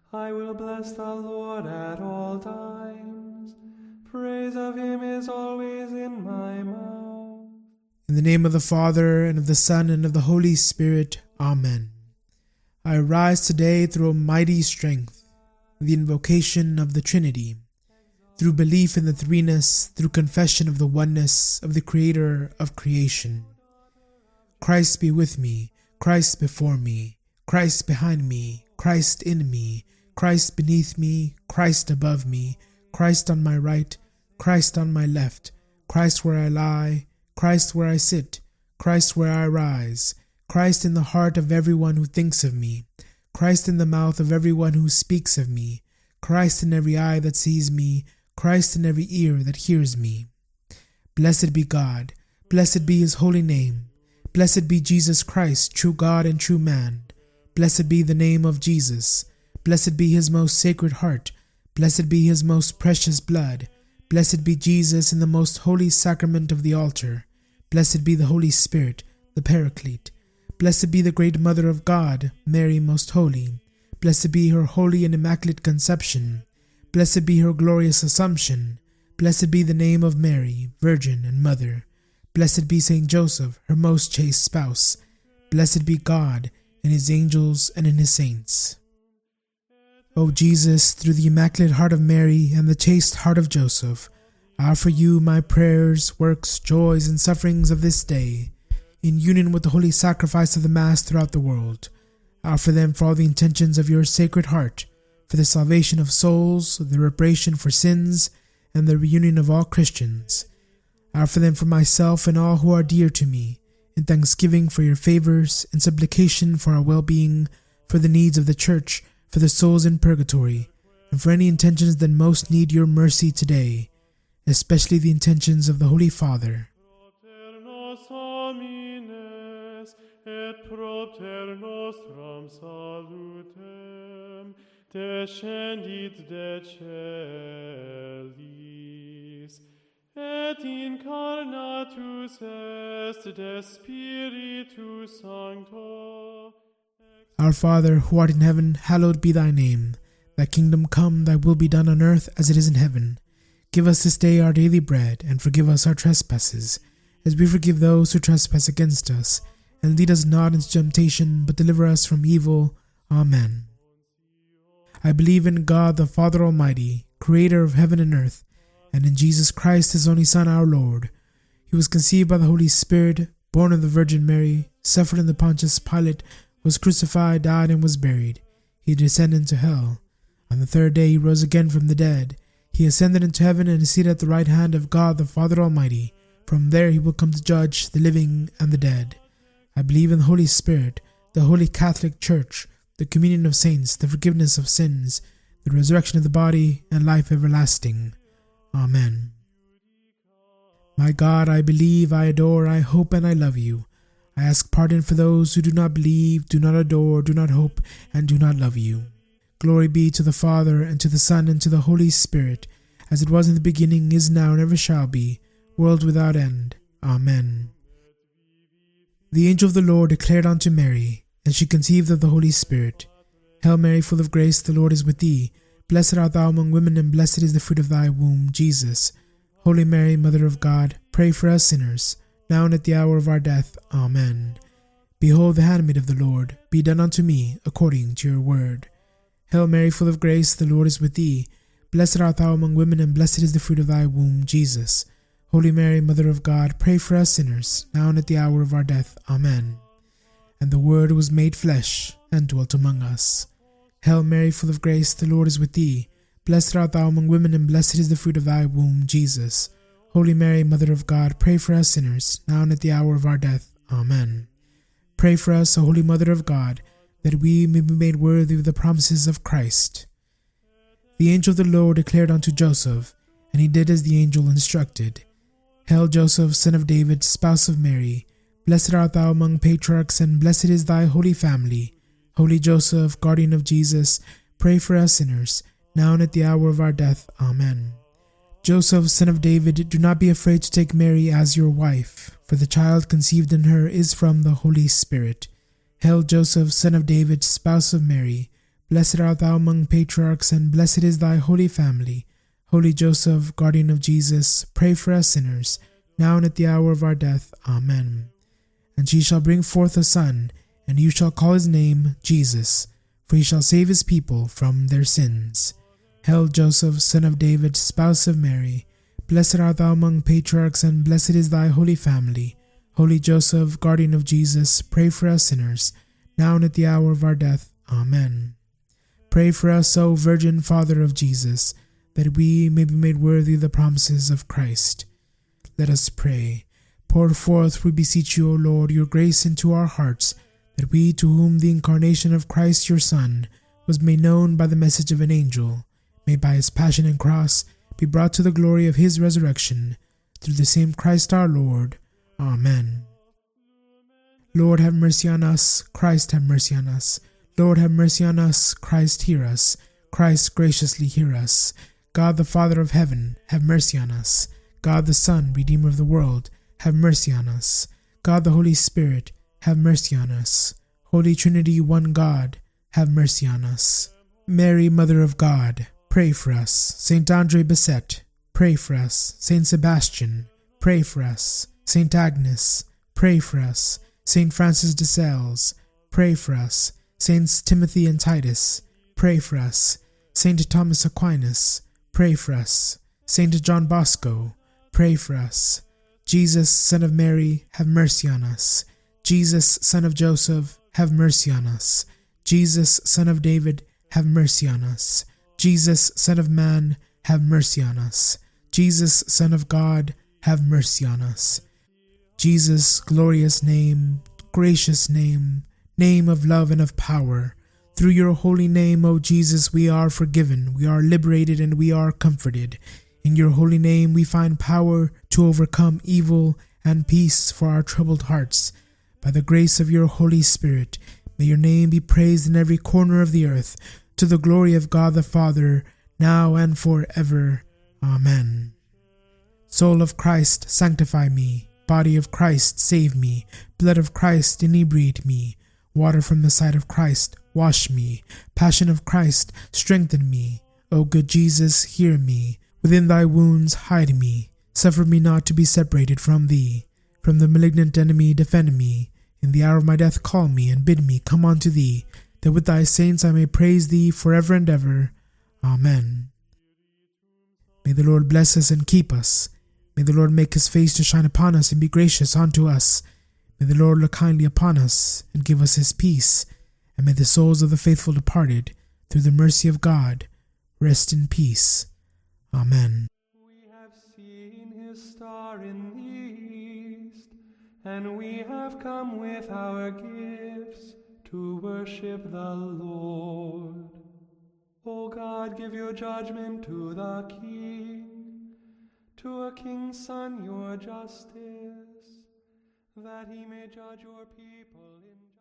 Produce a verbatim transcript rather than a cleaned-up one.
I will bless the Lord at all times. Praise of him is always in my mouth. In the name of the Father, and of the Son, and of the Holy Spirit. Amen. I arise today through a mighty strength, the invocation of the Trinity, through belief in the threeness, through confession of the oneness of the Creator of creation. Christ be with me, Christ before me, Christ behind me, Christ in me, Christ beneath me, Christ above me, Christ on my right, Christ on my left, Christ where I lie, Christ where I sit, Christ where I rise, Christ in the heart of everyone who thinks of me, Christ in the mouth of everyone who speaks of me, Christ in every eye that sees me, Christ in every ear that hears me. Blessed be God, blessed be his holy name, blessed be Jesus Christ, true God and true man, blessed be the name of Jesus, blessed be his most sacred heart, blessed be his most precious blood, blessed be Jesus in the most holy sacrament of the altar, blessed be the Holy Spirit, the Paraclete, blessed be the great Mother of God, Mary most holy, blessed be her holy and immaculate conception, blessed be her glorious assumption, blessed be the name of Mary, Virgin and Mother, blessed be Saint Joseph, her most chaste spouse, blessed be God in his angels and in his saints. O Jesus, through the Immaculate Heart of Mary and the chaste heart of Joseph, I offer you my prayers, works, joys, and sufferings of this day, in union with the holy sacrifice of the Mass throughout the world. I offer them for all the intentions of your Sacred Heart, for the salvation of souls, the reparation for sins, and the reunion of all Christians. I offer them for myself and all who are dear to me, in thanksgiving for your favors, in supplication for our well-being, for the needs of the Church, for the souls in purgatory, and for any intentions that most need your mercy today, especially the intentions of the Holy Father. Propter nos homines, et propter nostrum salutem, descendit de celis, et incarnatus est de Spiritu Sancto. Our Father, who art in heaven, hallowed be thy name. Thy kingdom come, thy will be done on earth as it is in heaven. Give us this day our daily bread, and forgive us our trespasses, as we forgive those who trespass against us. And lead us not into temptation, but deliver us from evil. Amen. I believe in God the Father Almighty, creator of heaven and earth, and in Jesus Christ, his only Son, our Lord. He was conceived by the Holy Spirit, born of the Virgin Mary, suffered in the Pontius Pilate, was crucified, died, and was buried. He descended into hell. On the third day he rose again from the dead. He ascended into heaven and is seated at the right hand of God the Father Almighty. From there he will come to judge the living and the dead. I believe in the Holy Spirit, the Holy Catholic Church, the communion of saints, the forgiveness of sins, the resurrection of the body, and life everlasting. Amen. My God, I believe, I adore, I hope, and I love you. I ask pardon for those who do not believe, do not adore, do not hope, and do not love you. Glory be to the Father, and to the Son, and to the Holy Spirit, as it was in the beginning, is now, and ever shall be, world without end. Amen. The angel of the Lord declared unto Mary, and she conceived of the Holy Spirit. Hail Mary, full of grace, the Lord is with thee. Blessed art thou among women, and blessed is the fruit of thy womb, Jesus. Holy Mary, Mother of God, pray for us sinners, now and at the hour of our death. Amen. Behold the handmaid of the Lord, be done unto me according to your word. Hail Mary, full of grace, the Lord is with thee. Blessed art thou among women, and blessed is the fruit of thy womb, Jesus. Holy Mary, Mother of God, pray for us sinners, now and at the hour of our death. Amen. And the Word was made flesh, and dwelt among us. Hail Mary, full of grace, the Lord is with thee. Blessed art thou among women, and blessed is the fruit of thy womb, Jesus. Holy Mary, Mother of God, pray for us sinners, now and at the hour of our death. Amen. Pray for us, O Holy Mother of God, that we may be made worthy of the promises of Christ. The angel of the Lord declared unto Joseph, and he did as the angel instructed. Hail Joseph, son of David, spouse of Mary, blessed art thou among patriarchs, and blessed is thy holy family. Holy Joseph, guardian of Jesus, pray for us sinners, now and at the hour of our death. Amen. Joseph, son of David, do not be afraid to take Mary as your wife, for the child conceived in her is from the Holy Spirit. Hail Joseph, son of David, spouse of Mary, Blessed art thou among patriarchs, and blessed is thy holy family. Holy Joseph, guardian of Jesus, pray for us sinners, now and at the hour of our death. Amen. And she shall bring forth a son, and you shall call his name Jesus, for he shall save his people from their sins. Hail, Joseph, son of David, spouse of Mary. Blessed art thou among patriarchs, and blessed is thy holy family. Holy Joseph, guardian of Jesus, pray for us sinners, now and at the hour of our death. Amen. Pray for us, O Virgin Father of Jesus, that we may be made worthy of the promises of Christ. Let us pray. Pour forth, we beseech you, O Lord, your grace into our hearts, that we, to whom the incarnation of Christ your Son was made known by the message of an angel, may by his passion and cross be brought to the glory of his resurrection, through the same Christ our Lord. Amen. Lord, have mercy on us. Christ, have mercy on us. Lord, have mercy on us. Christ, hear us. Christ, graciously hear us. God the Father of heaven, have mercy on us. God the Son, Redeemer of the world, have mercy on us. God the Holy Spirit, have mercy on us. Holy Trinity, one God, have mercy on us. Mary, Mother of God, pray for us. Saint Andre Bessette, pray for us. Saint Sebastian, pray for us. Saint Agnes, pray for us. Saint Francis de Sales, pray for us. Saints Timothy and Titus, pray for us. Saint Thomas Aquinas, pray for us. Saint John Bosco, pray for us. Jesus, Son of Mary, have mercy on us. Jesus, Son of Joseph, have mercy on us. Jesus, Son of David, have mercy on us. Jesus, Son of Man, have mercy on us. Jesus, Son of God, have mercy on us. Jesus, glorious name, gracious name, name of love and of power, through your holy name, O Jesus, we are forgiven, we are liberated, and we are comforted. In your holy name we find power to overcome evil and peace for our troubled hearts. By the grace of your Holy Spirit, may your name be praised in every corner of the earth, to the glory of God the Father, now and forever. Amen. Soul of Christ, sanctify me. Body of Christ, save me. Blood of Christ, inebriate me. Water from the side of Christ, wash me. Passion of Christ, strengthen me. O good Jesus, hear me. Within thy wounds hide me. Suffer me not to be separated from thee. From the malignant enemy defend me. In the hour of my death call me, and bid me come unto thee, that with thy saints I may praise thee forever and ever. Amen. May the Lord bless us and keep us. May the Lord make his face to shine upon us and be gracious unto us. May the Lord look kindly upon us and give us his peace. And may the souls of the faithful departed, through the mercy of God, rest in peace. Amen. We have seen his star in the east, and we have come with our gifts to worship the Lord. O God, give your judgment to the king, to a king's son your justice, that he may judge your people in